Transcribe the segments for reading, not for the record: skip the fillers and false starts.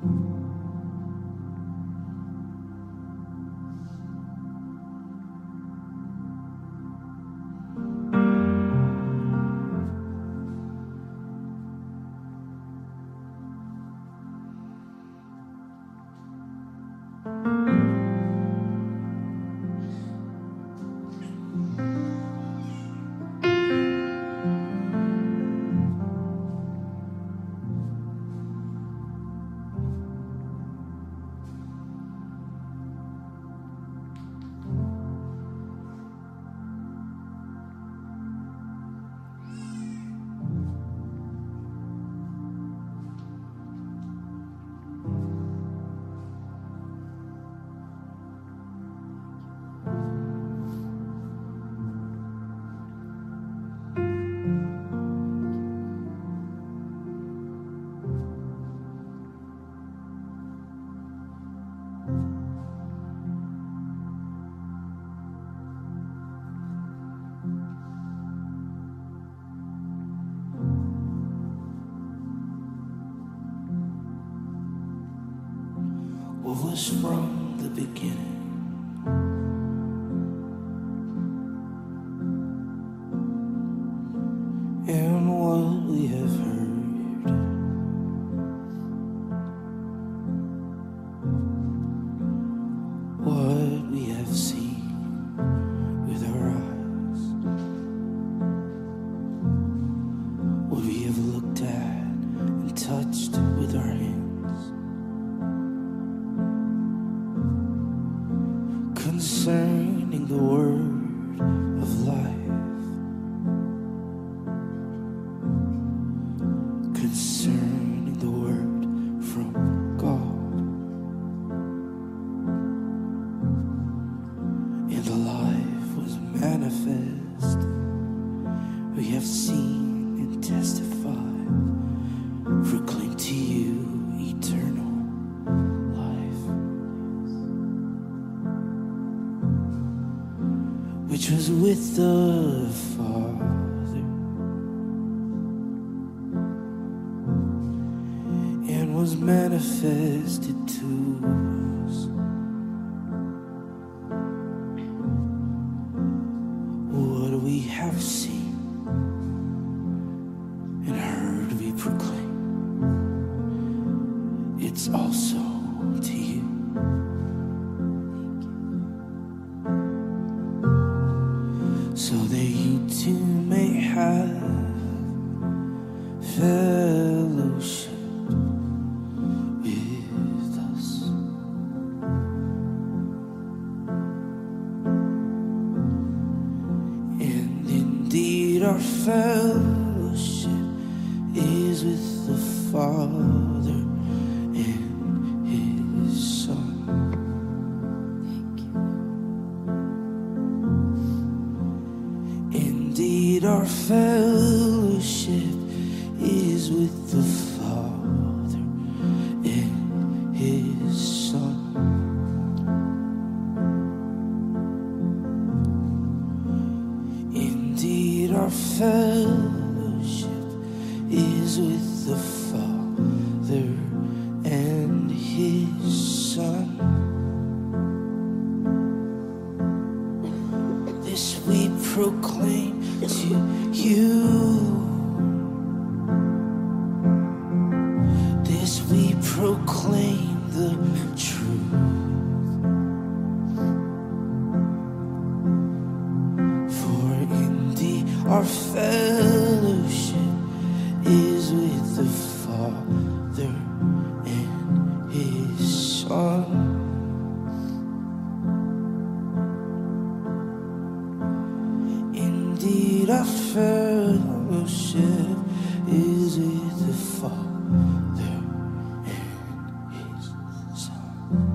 What was from the beginning? And what we have heard, what we have seen with our eyes, what we have looked at and touched with our hands, concerning the word of life, concerning the word from God, and the life was manifest. We have seen and testified, proclaim to you eternal life, which was with the Father and was manifested to us. What we have seen and heard we proclaim, it's also to you. So that you too may have fellowship with us. And indeed our fellowship is with the Father and His Son. Indeed, our fellowship is with the Father and His Son. Indeed, our fellowship is with the Father and His Son. This we proclaim to you. This we proclaim the truth. For indeed our fellowship is with the Father and His Son. Indeed, our fellowship is with the Father and His Son.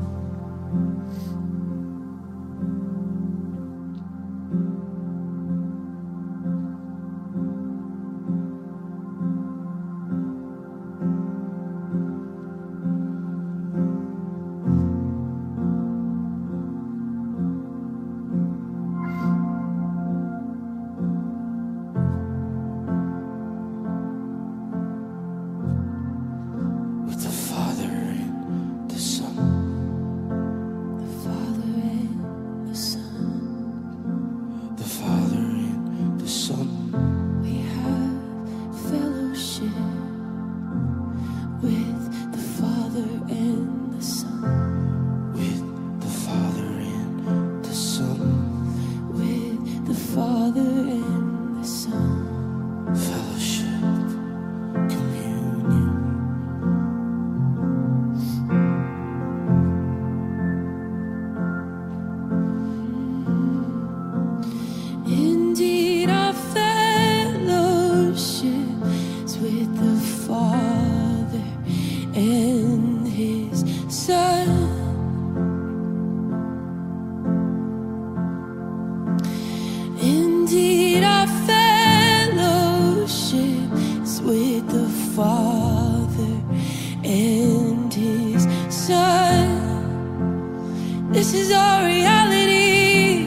Father and His Son. This is our reality.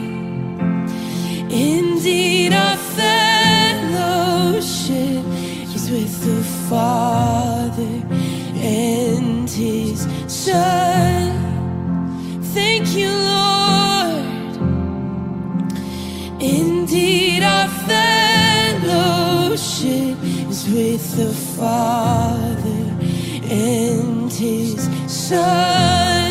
Indeed, our fellowship is with the Father and His Son. Thank you, Lord. Indeed, our fellowship is with the Father and His Son.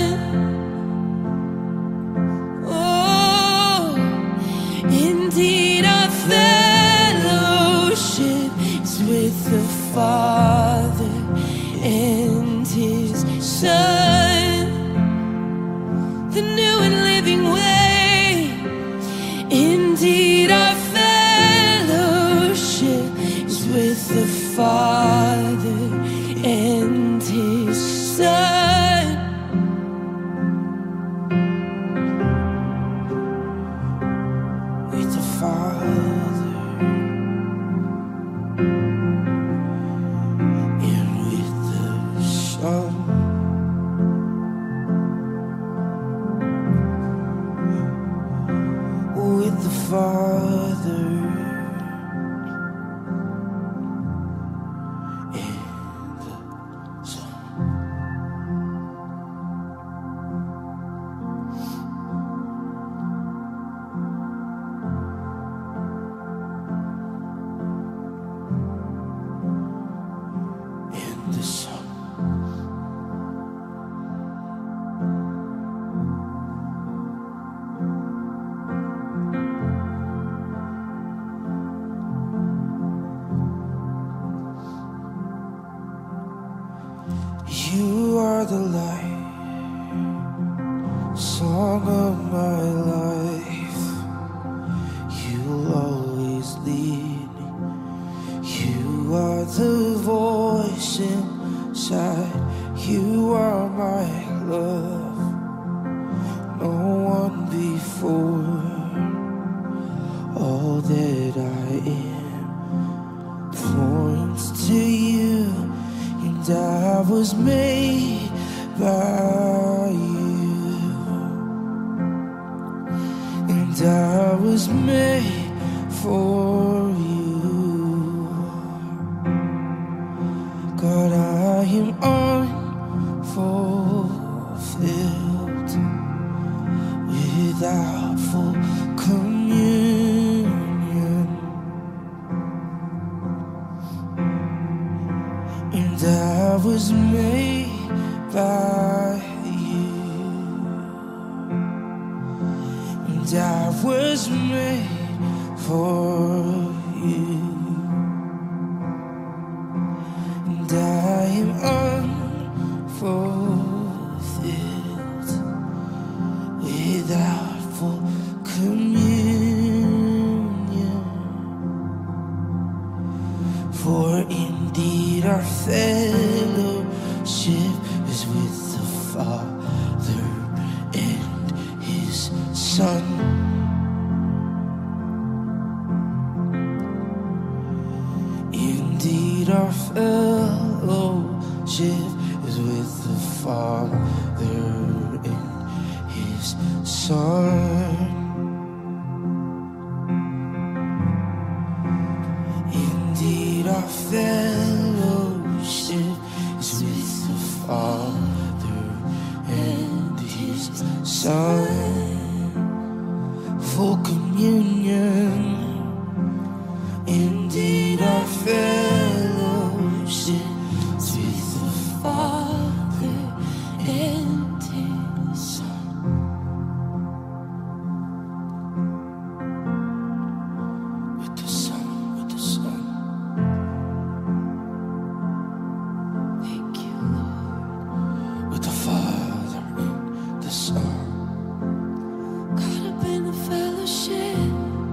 Oh, indeed, our fellowship is with the Father and His Son. The new and living way. Indeed, our fellowship is with the Father and His Son. With the Father and with the Son. With the Father and the Son. And the Son. You are the light, song of my life. You'll always lead me. You are the voice inside. You are my love, no one before. All that I am points to you. And I was made by you, and I was made for you. God, I am unfulfilled without full communion. And I was made by you, and I was made for you, and I am unfulfilled without full communion. For indeed our fellowship is with the Father and His Son. Indeed our fellowship is with the Father and His Son. Indeed our fellowship is with the Father and His Son. Full communion. Indeed our fellowship is with the Father and His Son. With the Son, with the Son. Thank you, Lord. With the Father and the Son. Caught up in the fellowship.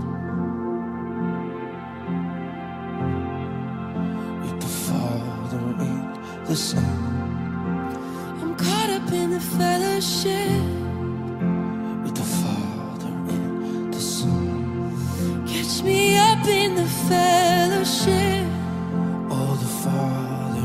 With the Father and the Son. I'm caught up in the fellowship. With the Father and the Son. Catch me up in the fellowship. Oh, the Father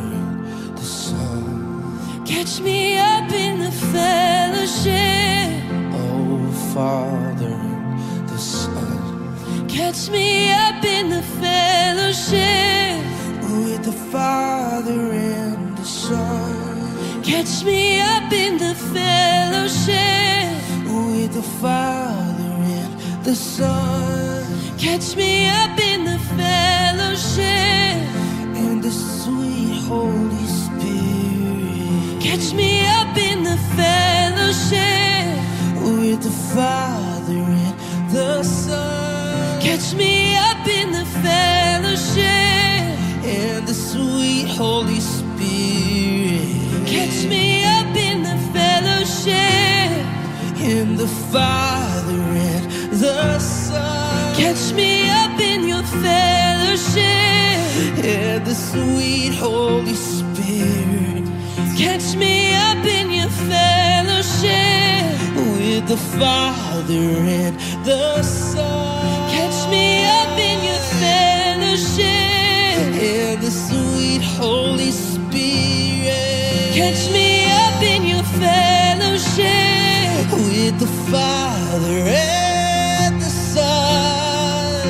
Catch me up in the fellowship. Oh, Father and the Son. Catch me up in the fellowship. With the Father and the Son. Catch me up in the fellowship. With the Father and the Son. Catch me up in the fellowship. And the sweet Holy Spirit. Catch me up in the fellowship. With the Father and the Son. Catch me up in the fellowship. And the sweet Holy Spirit. Catch me up in the fellowship. In the Father and the Son. Catch me up in your fellowship. And the sweet Holy Spirit. Catch me up in your fellowship. With the Father and the Son. Catch me up in your fellowship. And the sweet Holy Spirit. Catch me up in your fellowship. With the Father and the Son.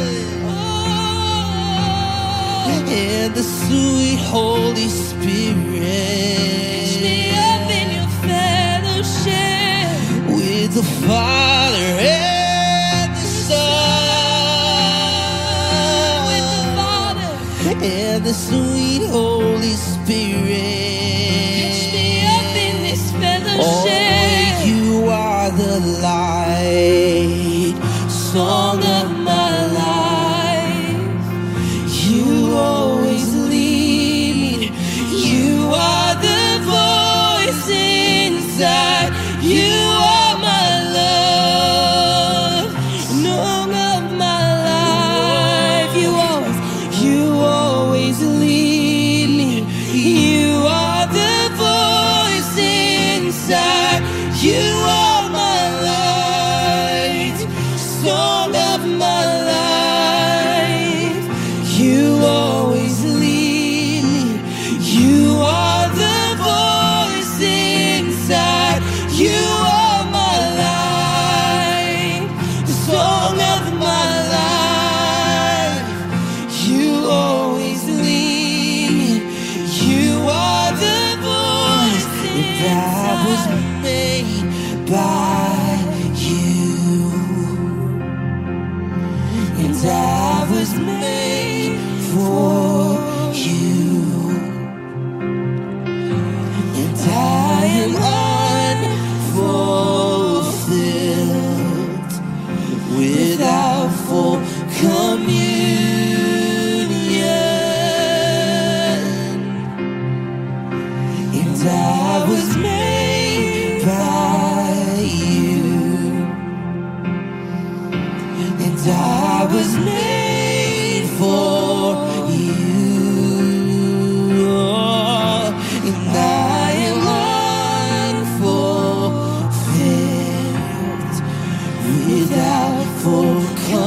Oh. And the sweet Holy Spirit. Catch me up in your fellowship. With the Father and the Son. With the Father and the sweet Holy Spirit. Catch me up in this fellowship. Oh, you are the light, song of my life. You always lead. You are the voice inside. You are my love, song of my life. You always lead me. You are the voice inside. You are my light, song of my life. You always lead me. You are the voice inside. You are my life, the song of my life. You always lead me. You are the voice that was made by you, and I was made for you, and I am unfulfilled without full communion, and I was made by you, and I was made for you, and I am unfulfilled without full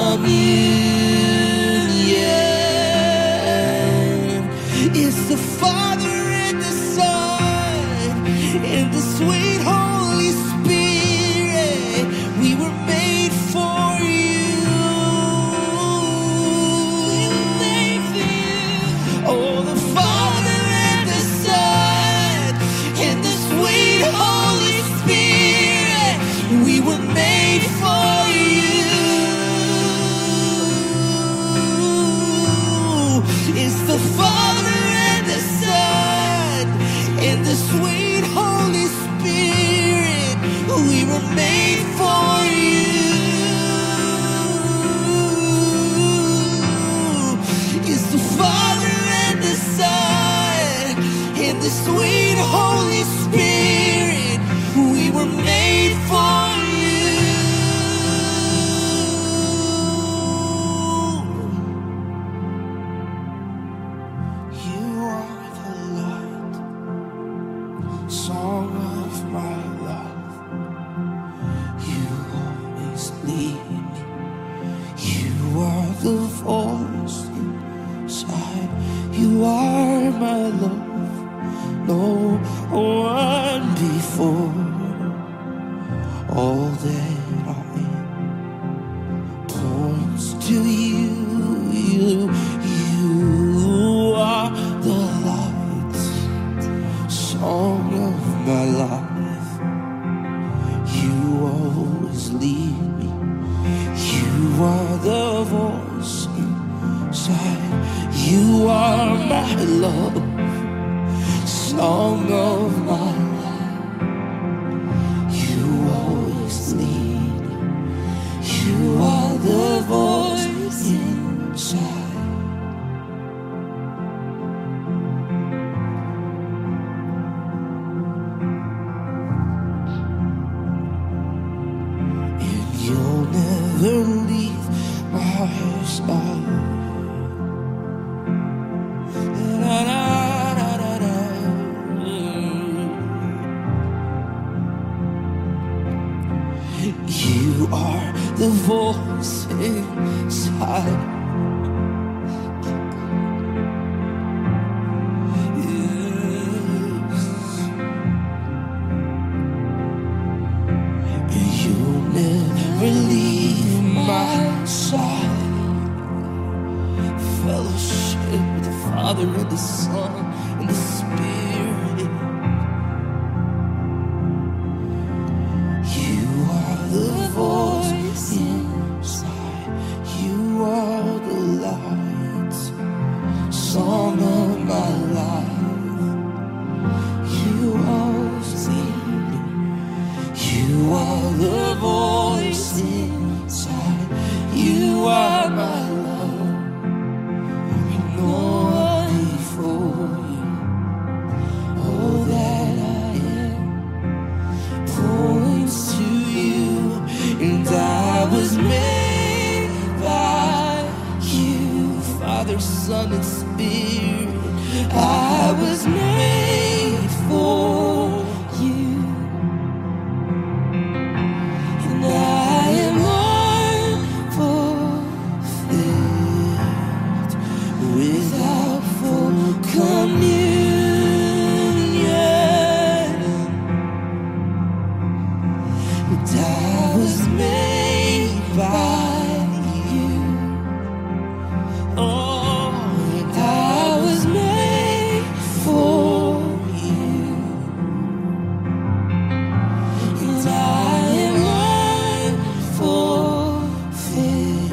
communion. It's the Father and the Son and the sweet Holy Spirit. We were made for you. We were made for you. Oh, the Father and the Son and the sweet Holy Spirit. We were made for you. It's the Father and the Son and the sweet Holy Spirit. We were made for you. It's the Father and the Son and the sweet Holy Spirit. We were made for you. You are the light, song of my life. You always lead me. You are the voice inside. You are my love. No one of my life. You always lead me. You are the voice inside. You are my love, song of my life. You always lead me. You are the voice inside. You'll never leave my side. Da, da, da, da, da. You are the voice inside. Relieve my side. Fellowship with the Father and the Son and the Spirit. You are the voice inside. You are the light, song of my life. You are leading. You are the voice inside. You are my love, and no one before you. All that I am points to you, and I was made by you, Father, Son, and Spirit. I was made for you. Without full communion, but I was made by you. Oh, and I was made for you, and I am unfulfilled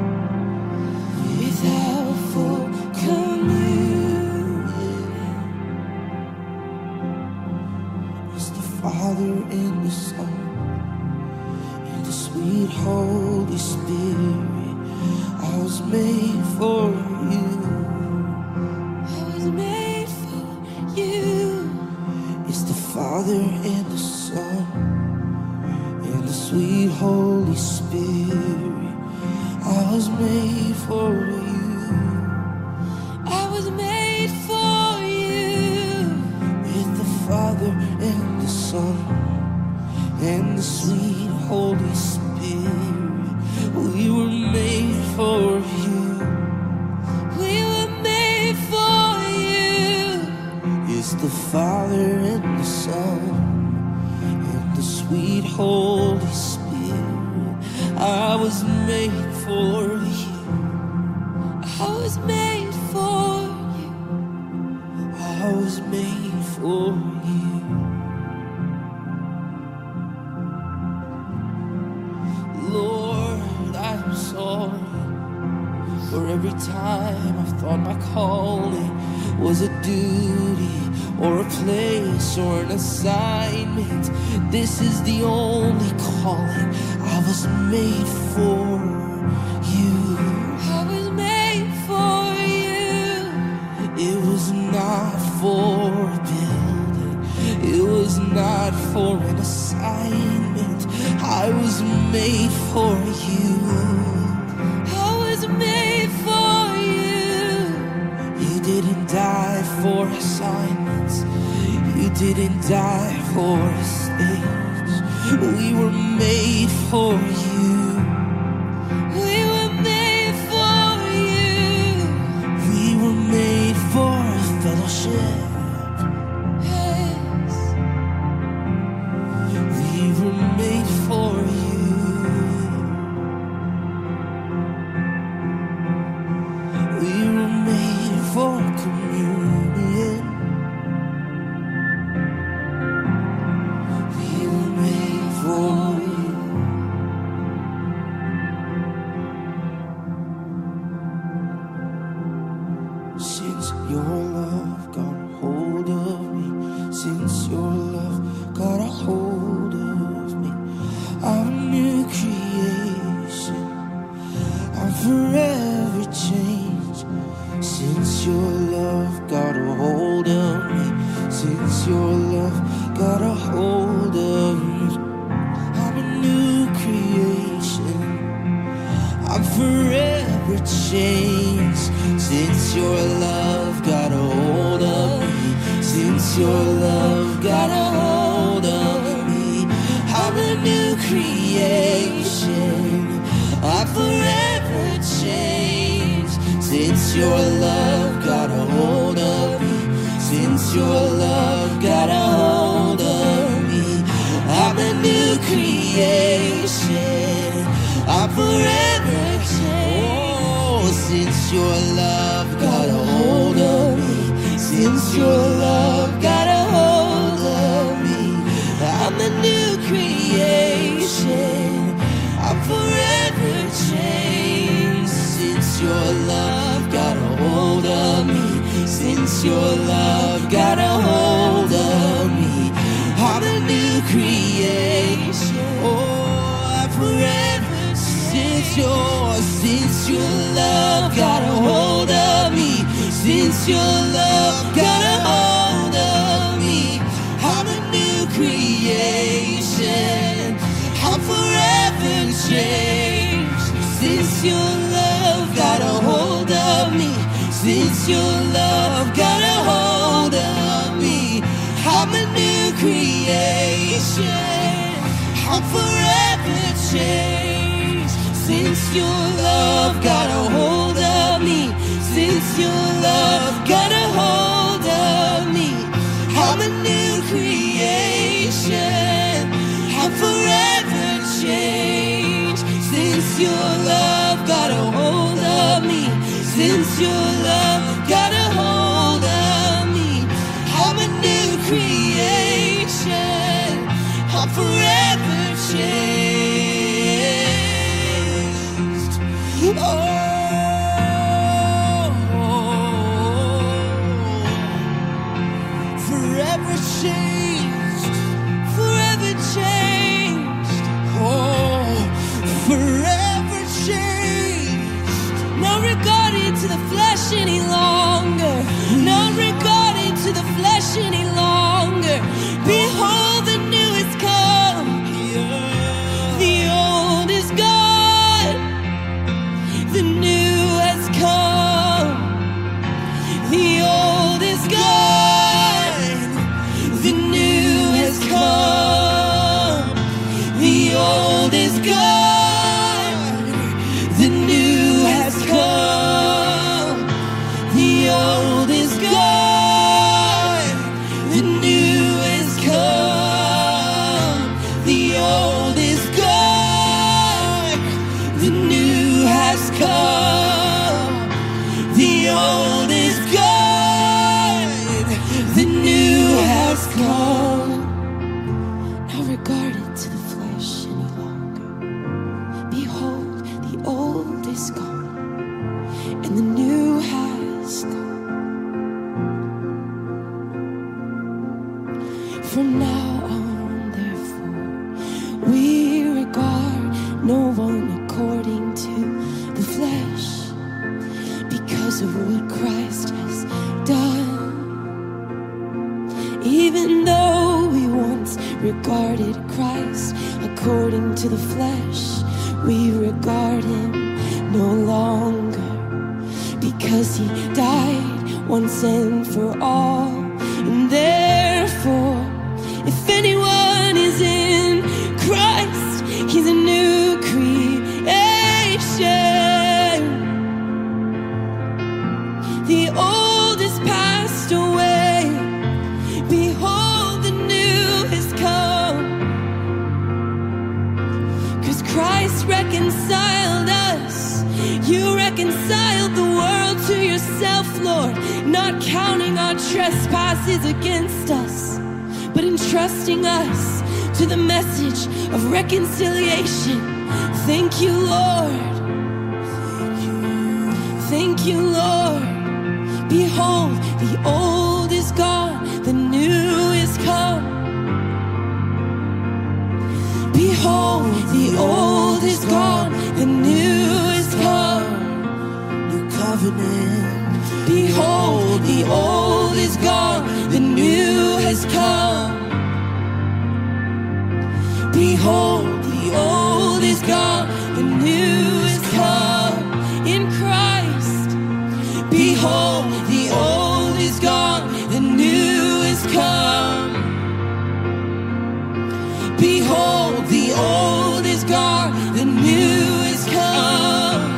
without full communion. It's the Father and the Son and the sweet Holy Spirit. I was made for you. I was made for you. It's the Father and the Son and the sweet Holy Spirit. I was made for you. I was made for you. With the Father and the Son and the sweet Holy Spirit, we were made for you. We were made for you. It's the Father and the Son and the sweet Holy Spirit. I was made for you. I was made for you. I was made for you. Lord, I'm sorry for every time I've thought my calling was a duty or a place or an assignment. This is the only calling. I was made for you. I was made for you. It was not for a building. It was not for an assignment. I was made for you. I was made for you. You didn't die for assignments. You didn't die for a stage. We were made for you. We were made for you. We were made for fellowship. Yes. We were made for you. We were made for communion. love got a hold of me. I'm a new creation. I'm forever changed since your love got a hold of me. Since your love got a hold of me, I'm a new creation. I'm forever changed since your love got a hold of me. Since your love got a hold of me, I'm a new creation. I'm forever changed. Oh, since your love got a hold of me, since your love got a hold of me, I'm a new creation. I'm forever changed. Since your love got a hold of me, since your love got a hold of me, I'm a new creation. Oh, I'm forever. Since your love got a hold of me, since your love got a hold of me, I'm a new creation. I'm forever changed. Since your love got a hold of me, since your love got a hold of me, I'm a new creation. I'm forever changed. Since your love got a hold of me, since your love got a hold of me, I'm a new creation. I'm forever changed. Since your love got a hold of me, since your love got a hold of me, I'm a new creation. I'm forever changed. Oh, forever changed, forever changed. Oh, forever changed. Not regarding to the flesh any longer. Not regarding to the flesh any longer. Behold, the new is come. The old is gone. The new has come. The old is gone. The new has come. The old is gone. The new has come. The old is gone. The new has come. The old is gone. The new has come. The old is gone. The new has come. Not regarded to the flesh any longer. Behold, the old is gone, and the new has come. From now on, therefore, we regard no one according to the flesh, because of what Christ has done. Even though we once regarded Christ according to the flesh, we regard him no longer, because he died once and for all. And therefore, if anyone is in Christ, he's a new creation. The old is passed away. Behold, the new has come. 'Cause Christ reconciled us. You reconciled the world to yourself, Lord, not counting our trespasses against us, but entrusting us to the message of reconciliation. Thank you, Lord. Thank you, Lord. Behold, the old is gone, the new is come. Behold, the old is gone, the new is come. New covenant. Behold, the old is gone, the new has come. Behold, the old is gone, the new is come in Christ. Behold, the old is gone, the new is come. Behold, the old is gone, the new is come.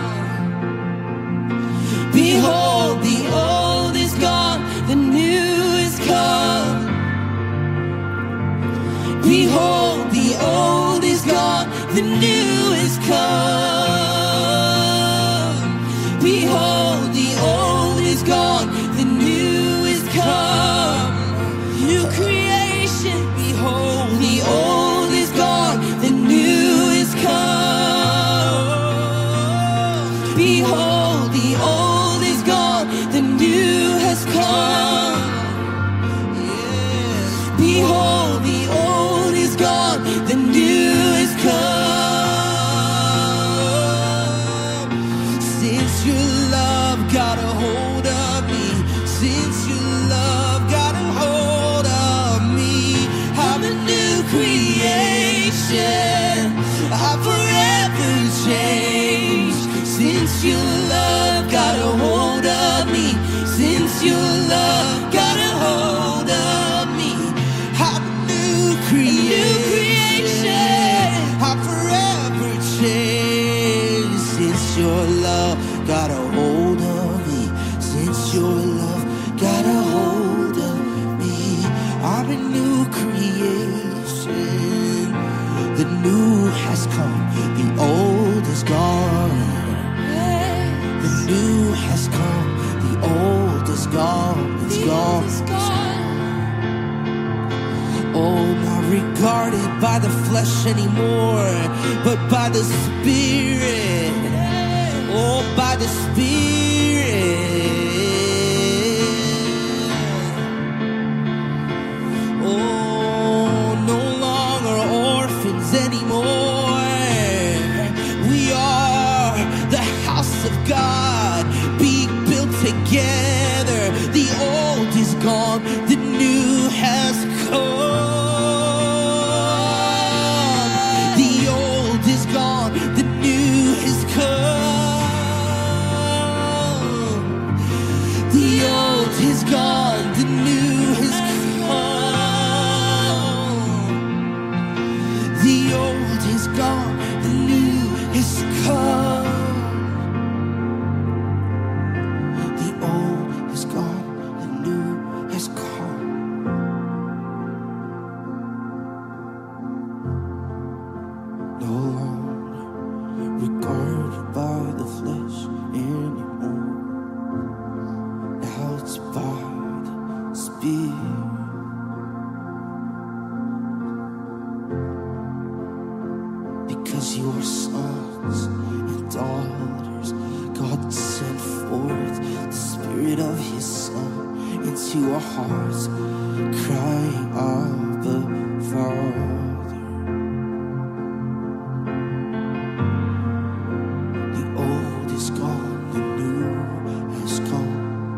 Behold, the old is gone, the new is come. Behold, the old is gone, the new is come. Behold, the old is gone, the new is come. New creation, behold, the old is gone, the new is come. Behold, the old is gone, the new has come. Behold, the old is gone, the new is come. Since your love got a hold of me, since your love got a hold of me, I'm a new creation, I'm forever changed. Since your love got a hold of me, since your love got a hold of me, I'm a new creation, I'm forever changed. Since your love got a hold of me, since your love got a hold of me, I'm a new creation. The new has come, the old is gone. The new has come, the old is gone, it's gone. Oh, not regarded by the flesh anymore, but by the Spirit. Oh, by the Spirit. Oh, no longer orphans anymore. We are the house of God, being built together. The old is gone, the new has come. The old is gone, the new has come. The old is gone, the new has come. The old is gone, the new has come. The old is gone, the new has come. No longer regarded by the flesh anymore. Now it's by the Spirit. Because you are sons and daughters, God sent forth the Spirit of His Son into our hearts, crying, Abba, Father. The old is gone, the new has come.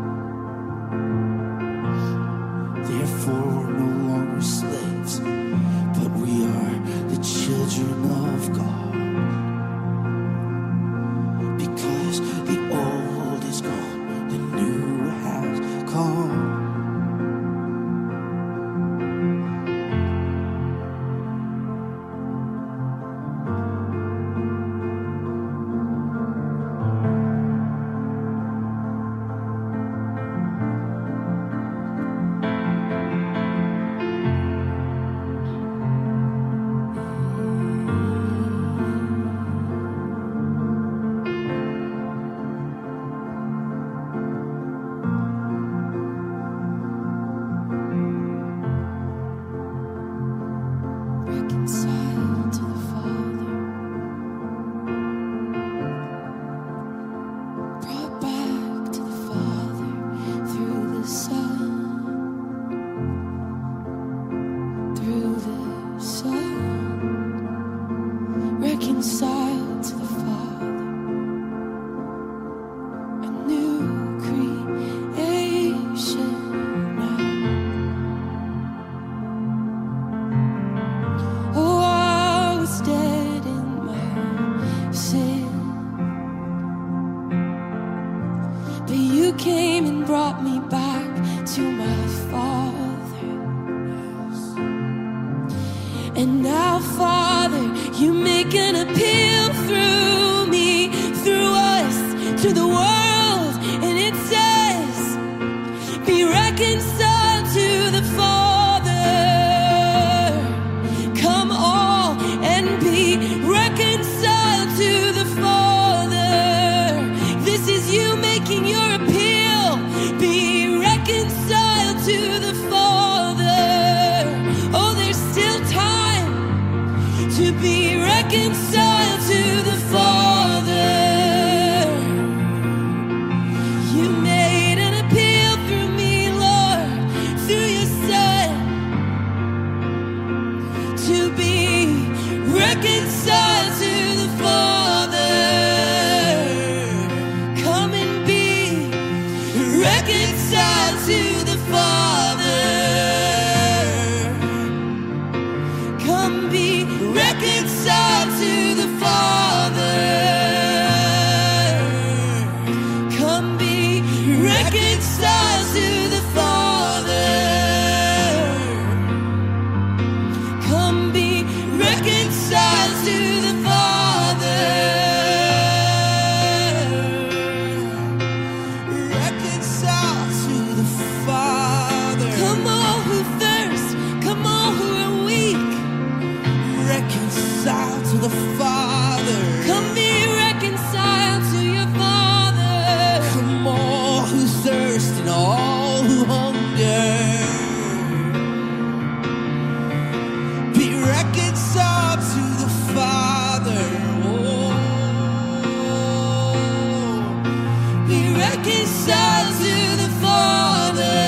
Therefore we're no longer slaves, but we are the children of God. Because the old is gone, the new has come. Reconciled to the Father, brought back to the Father through the Son, through the Son, reconciled to the Father, a new creation now. Oh, And now, Father, you make an appeal through me, through us, to the world. And it says, be reconciled to the Father. Come all and be reconciled to the Father. This is you making your appeal. Be reconciled to the Father. Oh, there's still time to be reconciled to the Father. You made an appeal through me, Lord, through your Son, to be reconciled to the Father. Come and be reconciled to the Father. Come be reconciled to the Father. Come be reconciled to the Father. Come be reconciled to the Father. Reconciled to the Father. Come all who thirst, come all who are weak. Reconciled to the Father. Come be reconciled to your Father. Come all who thirst and all who hunger. Be reconciled to the Father. Oh, be reconciled to the Father.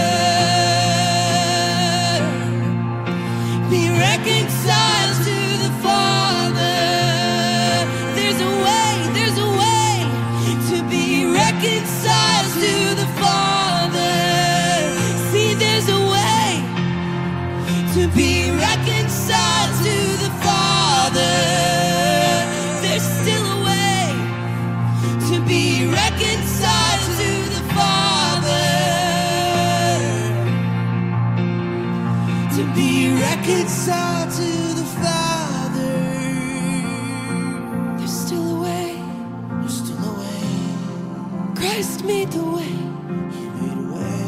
Be reconciled to the Father. There's a way to be reconciled to the Father. See, there's a way to be reconciled to the Father. There's still a way to be reconciled to the Father. To be reconciled to the Father. There's still a way. There's still a way. Christ made the way. He made a way.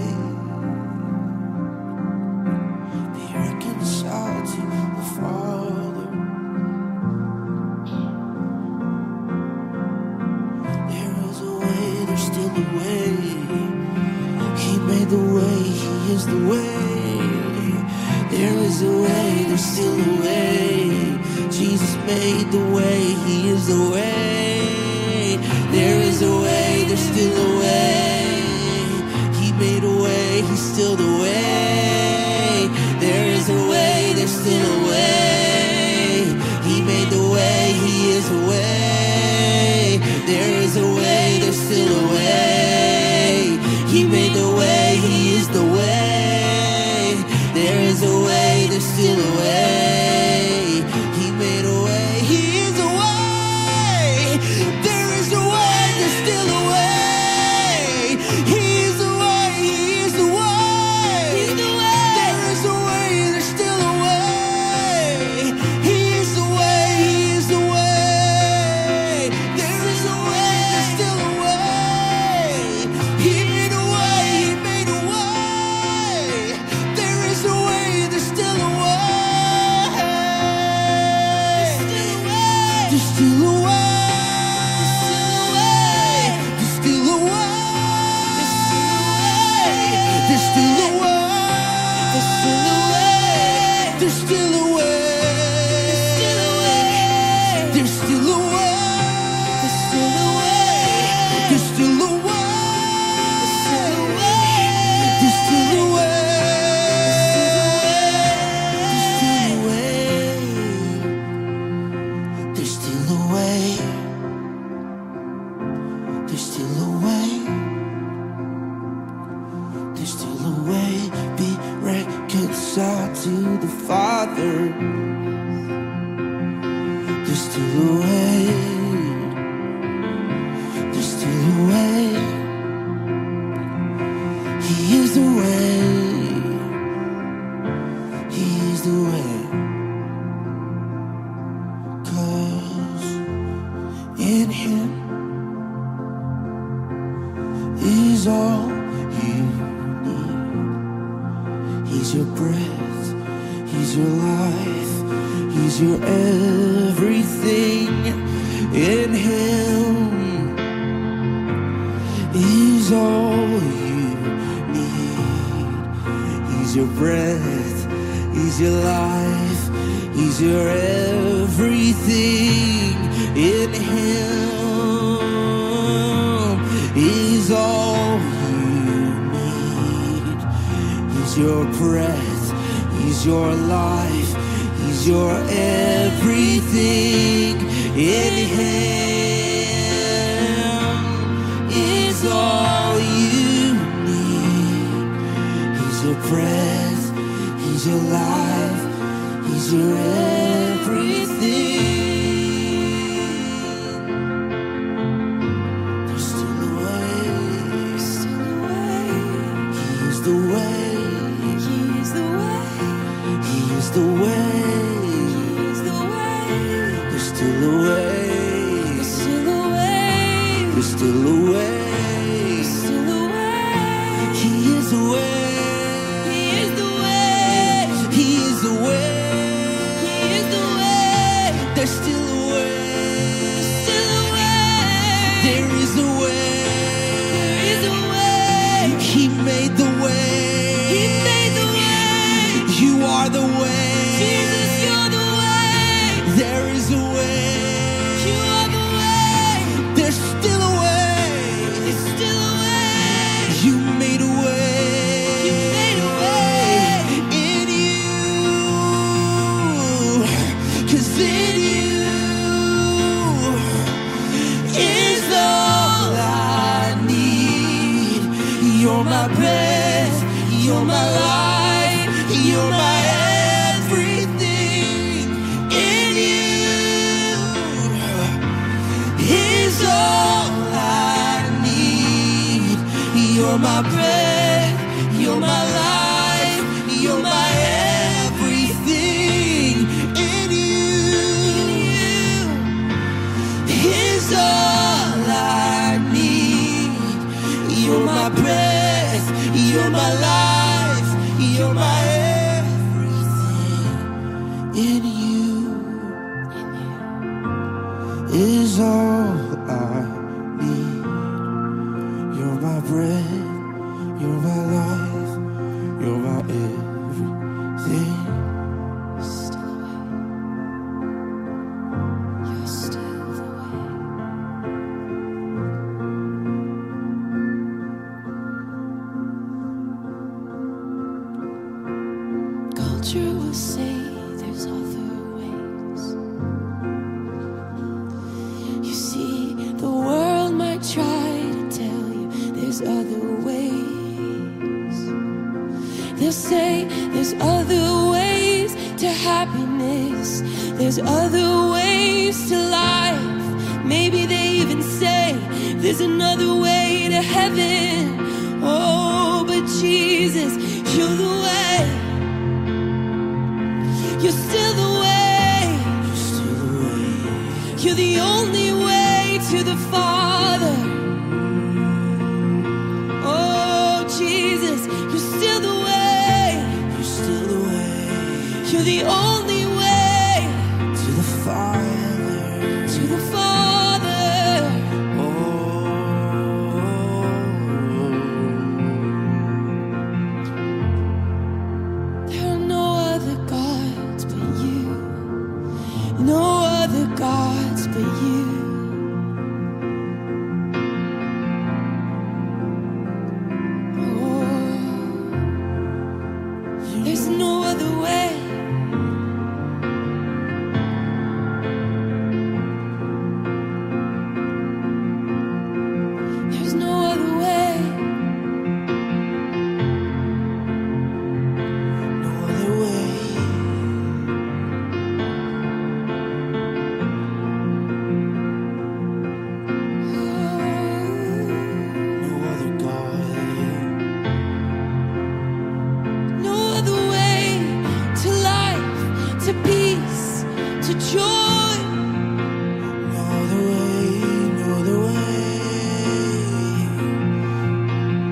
Be reconciled to the Father. There is a way. There's still a way. He made the way. He is the way. There is a way, there's still a way. Jesus made the way, he is the way. There is a way, there's still a way. He made a way, he's still the way. There is a way, there's still a way. He made the way, he is the way. There is a way, there's still a way. He made the way, he is the way. There is a way, there's still a way. He made a way, he is a way. There is a way, there's still a way. He is the way, he is the way. He's the way. There is a way, there's still a way. He is the way, he is the way. There is a way, there's still a way. He made a way, he made a way. There is a way, there's still a way. There's still a way. There's still a way. There's still a way. There's still a way. There's still a way. There's still a way. There's still a way. There's still a way. There's still a way. There's still a way. There's still a way. There's still a way. Be reconciled to the Father. There's still a way. There's still a way. He is the way. He is the way. is all you need. He's your breath, He's your life, He's your everything. In Him is all you need. He's your breath, He's your life, He's your everything. In Him is all you need. He's your breath, He's your life, He's your everything. In Him is all you need. He's your breath, He's your life, He's your everything. There's still a way. He is the way. He is the way. He is the way. There's still a way. There's still a way. There's still a way. There's still a way. He is the way. He is the way. He is the way. He is the way. There's still a way. There's still a way. There is a way. There is a way. He made the way. He made the way. You are the way. Jesus, you're the way. There is a way. You are the way. There's still a way. There's still a way. You made a way. You made a way in you. 'Cause in you is all I need. You're my breath. You're my life. You're my everything. In you is all I need. You're my breath, you're my life, you're my everything. In you is all I need. You're my breath, you're my life, you're my everything. In you is all I need. You're my breath, you're my life, you're my everything. Still the way. You're still the way. Culture will say there's other ways. You see, the world might try to tell you there's other ways. They'll say there's other ways to happiness. There's other ways to life. Maybe they even say there's another way to heaven. Oh, but Jesus, you're the way. You're still the way. You're still the way. You're the only way to the Father. Oh, Jesus, you're still the way. You're still the way. You're the only way to the Father. To the Father. Oh. There are no other gods but you. No other gods but you. Oh, there's no other way. There's no other way. No other way. No other God. No other way to life, to peace, to joy. No other way, no other way.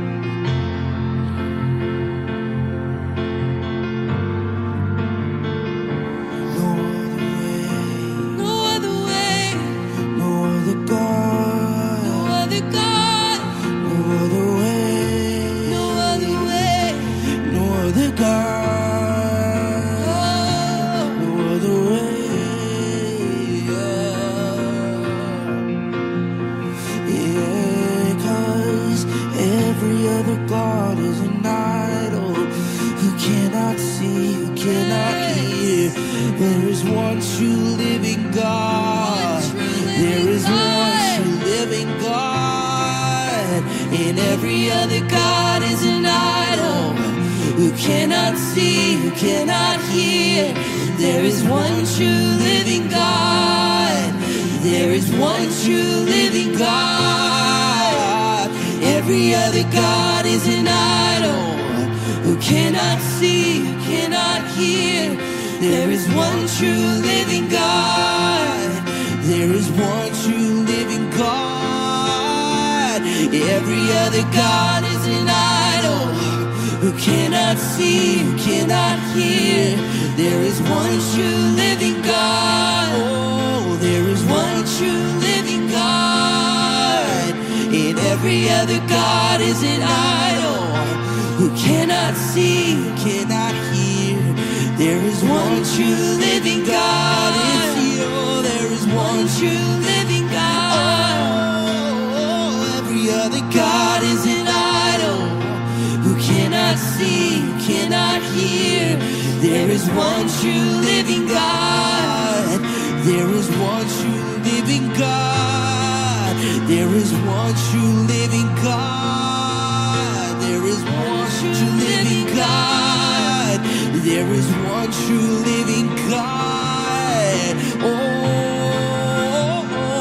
There is one true living God. There is one true living God. And every other God is an idol who cannot see, who cannot hear. There is one true living God. There is one true living God. Every other God is an idol who cannot see, who cannot hear. There is one true living God. There is one true living God. Every other God is an idol who cannot see, who cannot hear. There is one true living God. Oh, there is one true living God. And every other God is an idol who cannot see, who cannot hear. There is one true living God. There is one true living God. Oh, every other God is an idol who cannot see, who cannot hear. There is one true living God. There is one true living God. There is one true living God. There is one true living God. There is one true living God. Oh,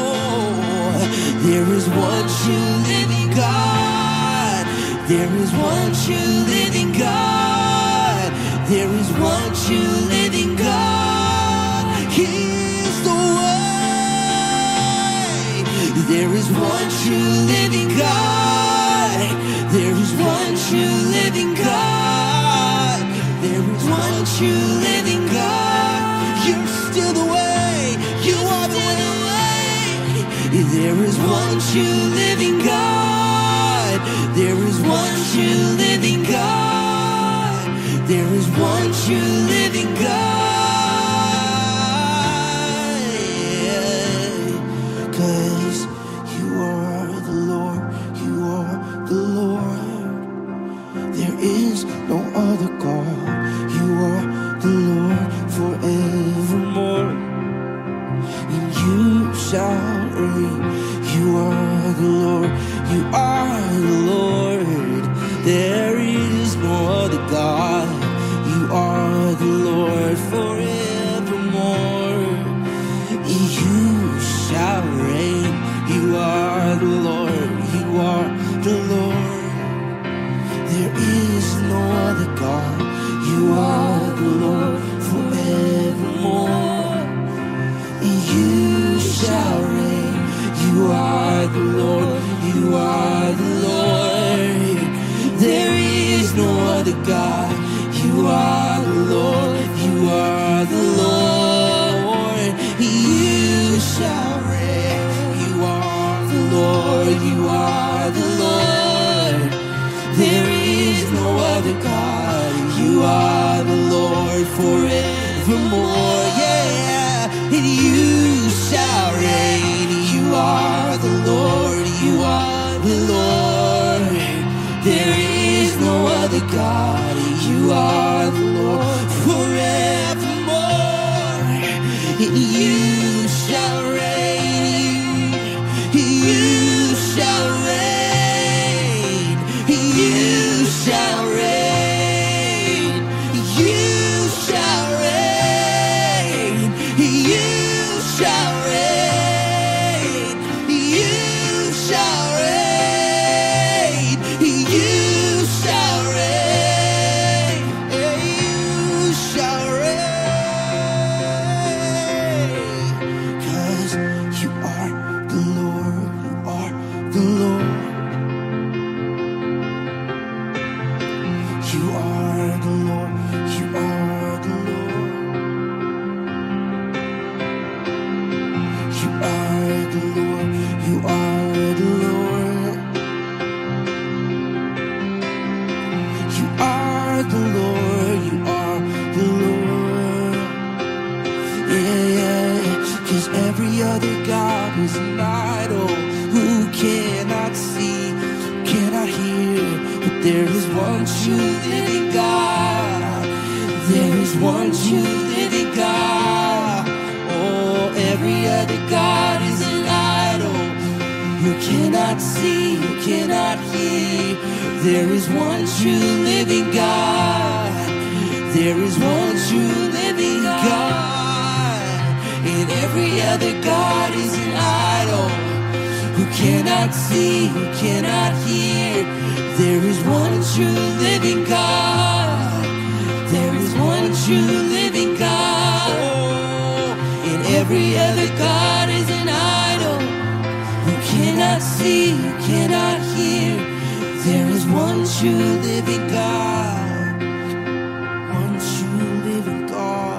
there is one true living God. There is one true living God. There is one true living God. He's the way. There is one true living God. There is one true living God. There is one true living God. You're still the way. You are the way. There is one true living God. There is one true living God. There is one true living God. Yeah. 'Cause you are the Lord. You are the Lord. There is no other God. You are the Lord forevermore. And you shall reign. You are the Lord. You are the Lord. There is no other God. You are the Lord forevermore. You shall reign. You are the Lord. You are the Lord. There is no other God. You are the Lord forevermore. You shall reign. You are the Lord. You are the Lord. There is no other God. You are the Lord. You are the Lord. You shall reign. You are the Lord. You are the Lord. There is no other God. You are the Lord forevermore. Yeah. And you shall reign. You are the Lord. You are the Lord. There is no other God. You are the Lord forevermore. And you shall reign. You shall reign. You shall reign. You shall reign. You shall reign. You shall reign. You shall reign. You shall reign. 'Cause you are the Lord. You are the Lord. You are the Lord. You are the Lord. You are the Lord. You are the Lord. You are the Lord. You are the Lord. Yeah, yeah. 'Cause every other God is an idol who cannot see, cannot hear. But there is one true living God. There is one true living God. God is an idol. You cannot see, you cannot hear. There is one true living God. There is one true living God. And every other God is an idol. Who cannot see, who cannot hear. There is one true living God. There is one true living God. And every other God is an idol. Who cannot see, who cannot hear. There is one true living God. One true living God.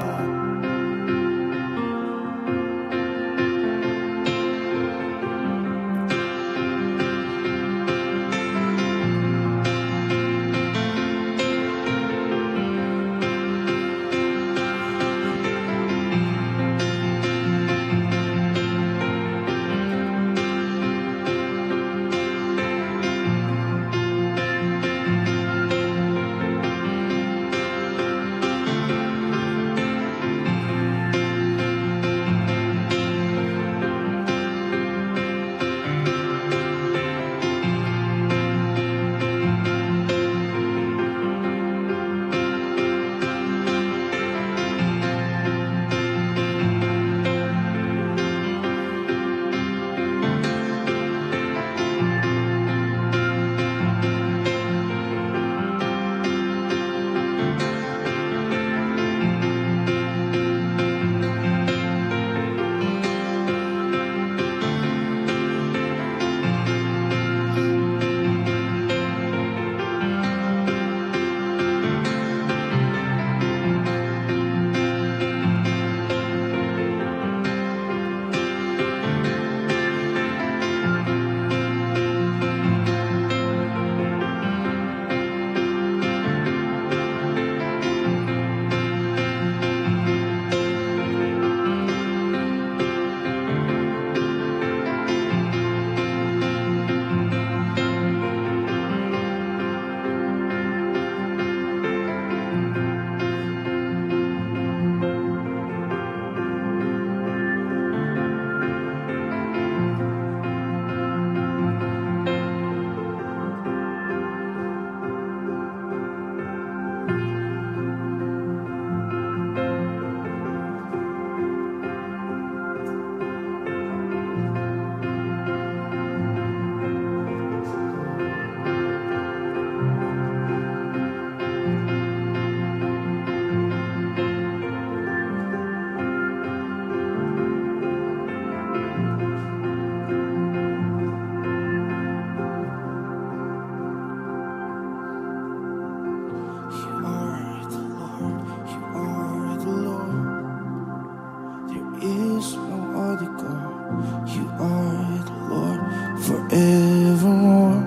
Forevermore,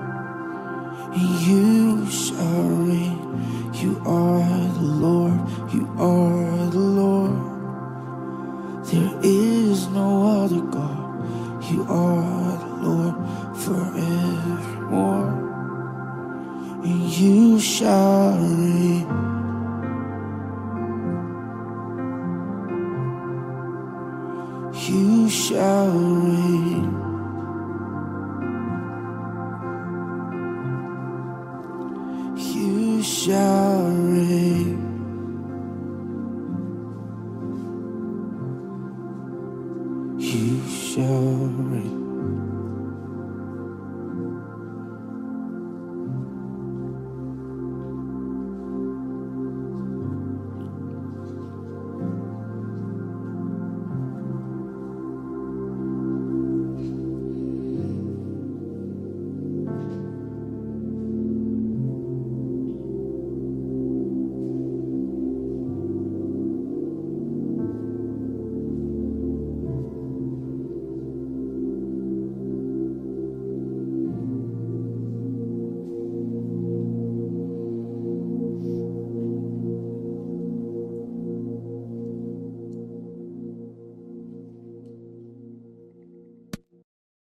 and you shall reign. You are the Lord, you are the Lord. There is no other God. You are the Lord forevermore, and you shall reign. You shall reign. You shall reign. You shall reign.